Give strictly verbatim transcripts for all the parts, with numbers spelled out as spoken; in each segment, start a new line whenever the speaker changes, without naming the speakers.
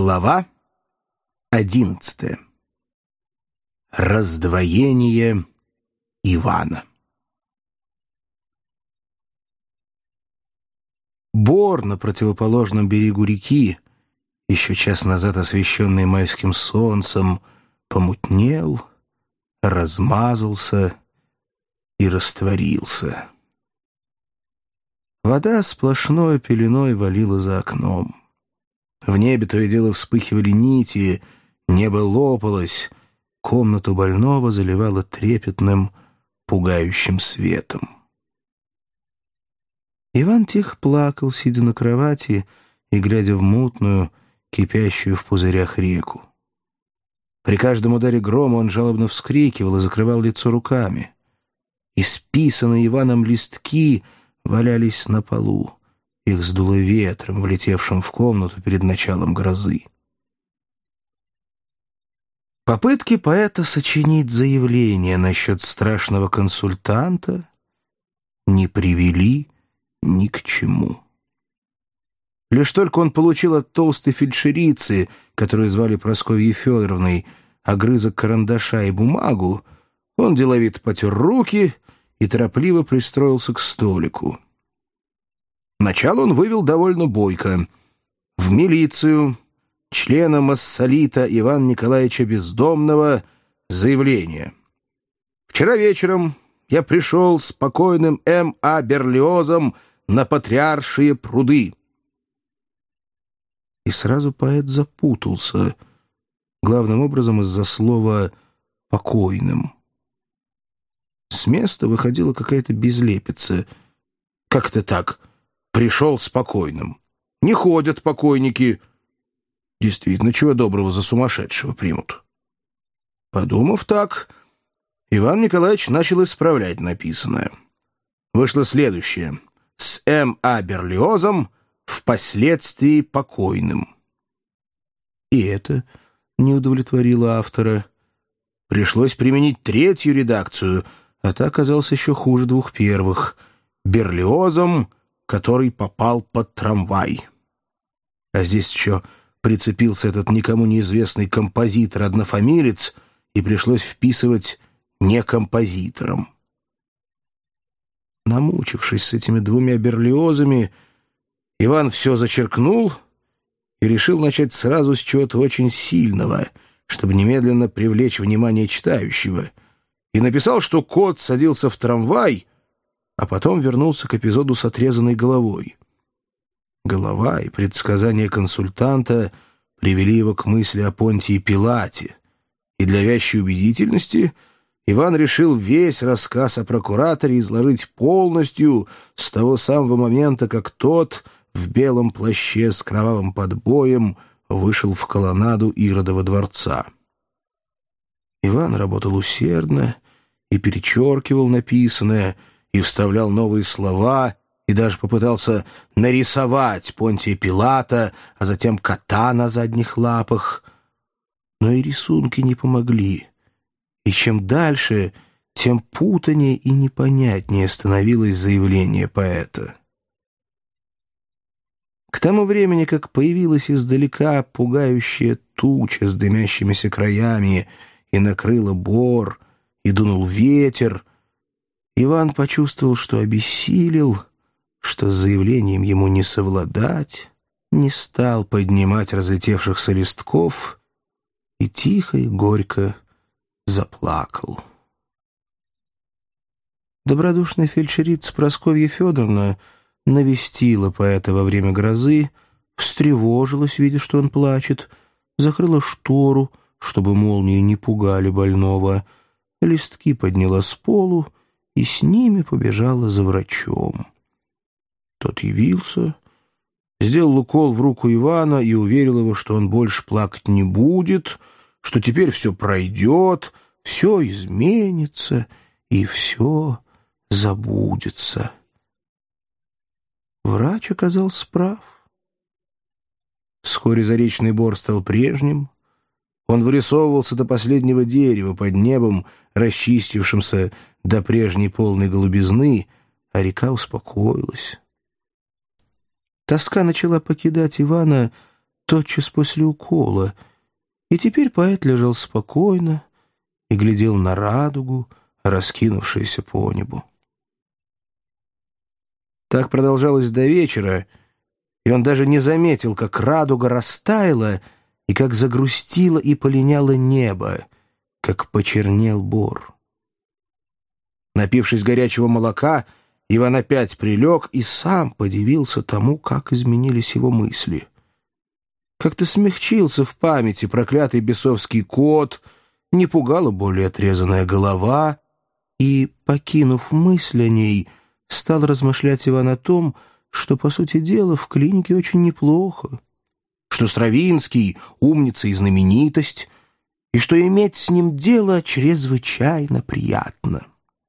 Глава одиннадцатая. Раздвоение Ивана. Бор на противоположном берегу реки, еще час назад освещенный майским солнцем, помутнел, размазался и растворился. Вода сплошной пеленой валила за окном. В небе то и дело вспыхивали нити, небо лопалось, комнату больного заливало трепетным, пугающим светом. Иван тихо плакал, сидя на кровати и глядя в мутную, кипящую в пузырях реку. При каждом ударе грома он жалобно вскрикивал и закрывал лицо руками. Исписанные Иваном листки валялись на полу. Их сдуло ветром, влетевшим в комнату перед началом грозы. Попытки поэта сочинить заявление насчет страшного консультанта не привели ни к чему. Лишь только он получил от толстой фельдшерицы, которую звали Прасковьей Федоровной, огрызок карандаша и бумагу, он деловито потер руки и торопливо пристроился к столику. Начало он вывел довольно бойко. В милицию, члена Массолита Ивана Николаевича Бездомного, заявление. Вчера вечером я пришел с покойным М А Берлиозом на Патриаршие пруды. И сразу поэт запутался, главным образом из-за слова «покойным». С места выходила какая-то безлепица. Как это так? Пришел спокойным. Не ходят покойники. Действительно, чего доброго за сумасшедшего примут. Подумав так, Иван Николаевич начал исправлять написанное. Вышло следующее. С М А Берлиозом впоследствии покойным. И это не удовлетворило автора. Пришлось применить третью редакцию, а та оказалась еще хуже двух первых. Берлиозом, который попал под трамвай. А здесь еще прицепился этот никому неизвестный композитор-однофамилец, и пришлось вписывать «не композитором». Намучившись с этими двумя Берлиозами, Иван все зачеркнул и решил начать сразу с чего-то очень сильного, чтобы немедленно привлечь внимание читающего, и написал, что кот садился в трамвай, а потом вернулся к эпизоду с отрезанной головой. Голова и предсказания консультанта привели его к мысли о Понтии Пилате, и для вящей убедительности Иван решил весь рассказ о прокураторе изложить полностью с того самого момента, как тот в белом плаще с кровавым подбоем вышел в колоннаду Иродова дворца. Иван работал усердно и перечеркивал написанное, и вставлял новые слова, и даже попытался нарисовать Понтия Пилата, а затем кота на задних лапах. Но и рисунки не помогли. И чем дальше, тем путанее и непонятнее становилось заявление поэта. К тому времени, как появилась издалека пугающая туча с дымящимися краями и накрыла бор, и дунул ветер, Иван почувствовал, что обессилел, что с заявлением ему не совладать, не стал поднимать разлетевшихся листков и тихо и горько заплакал. Добродушная фельдшерица Прасковья Федоровна навестила поэта во время грозы, встревожилась, видя, что он плачет, закрыла штору, чтобы молнии не пугали больного, листки подняла с полу и с ними побежала за врачом. Тот явился, сделал укол в руку Ивана и уверил его, что он больше плакать не будет, что теперь все пройдет, все изменится и все забудется. Врач оказался прав. Вскоре Заречный Бор стал прежним. Он вырисовывался до последнего дерева под небом, расчистившимся до прежней полной голубизны, а река успокоилась. Тоска начала покидать Ивана тотчас после укола, и теперь поэт лежал спокойно и глядел на радугу, раскинувшуюся по небу. Так продолжалось до вечера, и он даже не заметил, как радуга растаяла и как загрустило и полиняло небо, как почернел бор. Напившись горячего молока, Иван опять прилег и сам подивился тому, как изменились его мысли. Как-то смягчился в памяти проклятый бесовский кот, не пугала более отрезанная голова, и, покинув мысль о ней, стал размышлять Иван о том, что, по сути дела, в клинике очень неплохо, что Стравинский — умница и знаменитость, и что иметь с ним дело чрезвычайно приятно.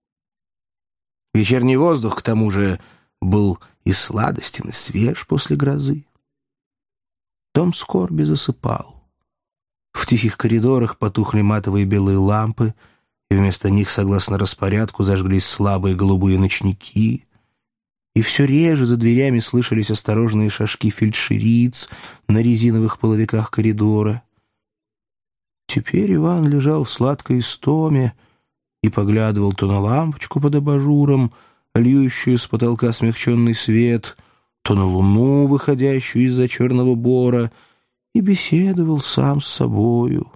Вечерний воздух, к тому же, был и сладостен, и свеж после грозы. Дом скорби засыпал. В тихих коридорах потухли матовые белые лампы, и вместо них, согласно распорядку, зажглись слабые голубые ночники, и все реже за дверями слышались осторожные шажки фельдшериц на резиновых половиках коридора. Теперь Иван лежал в сладкой истоме и поглядывал то на лампочку под абажуром, льющую с потолка смягченный свет, то на луну, выходящую из-за черного бора, и беседовал сам с собою.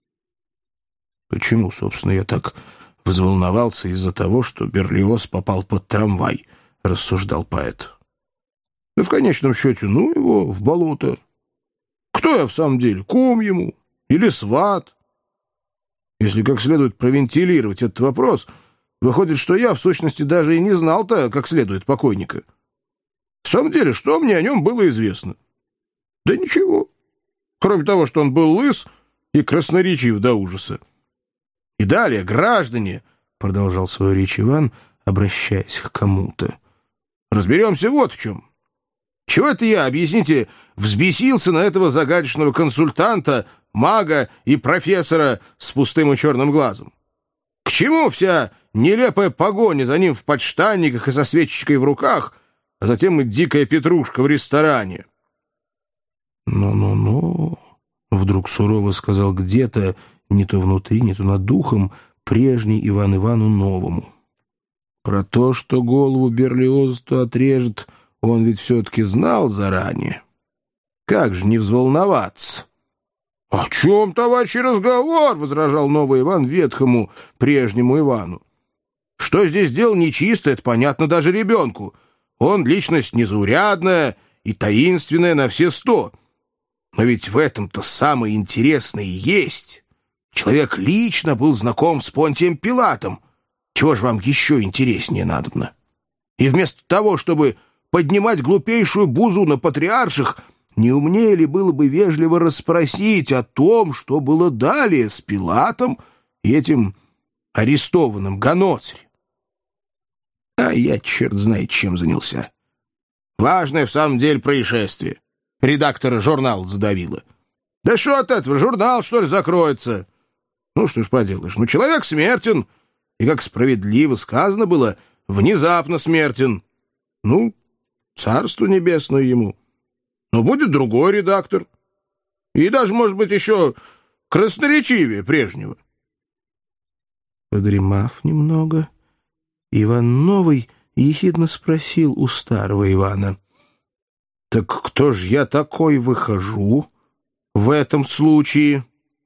«Почему, собственно, я так взволновался из-за того, что Берлиоз попал под трамвай?» — рассуждал поэт. «Да в конечном счете, ну его в болото. Кто я в самом деле, кум ему или сват? Если как следует провентилировать этот вопрос, выходит, что я, в сущности, даже и не знал-то, как следует, покойника. В самом деле, что мне о нем было известно? Да ничего. Кроме того, что он был лыс и красноречив до ужаса. И далее, граждане, — продолжал свою речь Иван, обращаясь к кому-то, — разберемся вот в чем. Чего это я, объясните, взбесился на этого загадочного консультанта, мага и профессора с пустым и черным глазом? К чему вся нелепая погоня за ним в подштанниках и со свечечкой в руках, а затем и дикая петрушка в ресторане? «Ну-ну-ну», — вдруг сурово сказал где-то, не то внутри, не то над духом, прежний Иван Ивану новому. Про то, что голову Берлиозу отрежет, он ведь все-таки знал заранее. Как же не взволноваться? — О чем, товарищ, разговор? — возражал новый Иван ветхому прежнему Ивану. — Что здесь дело нечисто, это понятно даже ребенку. Он личность незаурядная и таинственная на все сто. Но ведь в этом-то самое интересное и есть. Человек лично был знаком с Понтием Пилатом. Чего же вам еще интереснее надобно? И вместо того, чтобы поднимать глупейшую бузу на патриарших, не умнее ли было бы вежливо расспросить о том, что было далее с Пилатом и этим арестованным Ганоцри? А я черт знает чем занялся. Важное в самом деле происшествие. Редактора журнала задавило. Да что от этого, журнал, что ли, закроется? Ну, что ж поделаешь, ну, человек смертен, и, как справедливо сказано было, внезапно смертен. Ну, царство небесное ему. Но будет другой редактор. И даже, может быть, еще красноречивее прежнего. Подремав немного, Иван Новый ехидно спросил у старого Ивана: «Так кто ж я такой выхожу в этом случае?»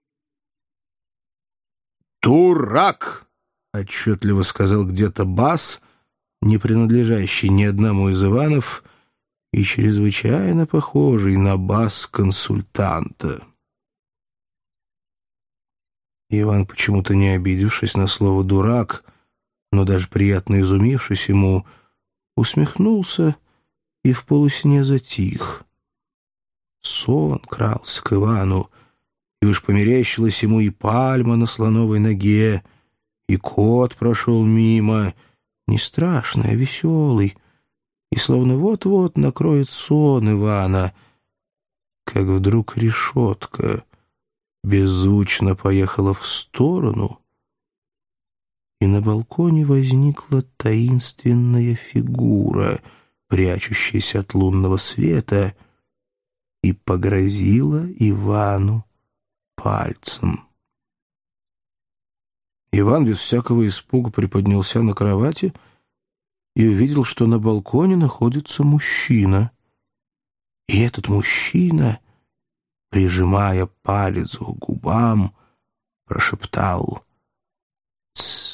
«Дурак!» — отчетливо сказал где-то бас, не принадлежащий ни одному из Иванов и чрезвычайно похожий на бас консультанта. Иван, почему-то не обидевшись на слово «дурак», но даже приятно изумившись ему, усмехнулся и в полусне затих. Сон крался к Ивану, и уж померещилась ему и пальма на слоновой ноге, и кот прошел мимо, не страшный, а веселый, и словно вот-вот накроет сон Ивана, как вдруг решетка беззвучно поехала в сторону, и на балконе возникла таинственная фигура, прячущаяся от лунного света, и погрозила Ивану пальцем. Иван без всякого испуга приподнялся на кровати и увидел, что на балконе находится мужчина. И этот мужчина, прижимая палец к губам, прошептал: «Тсс».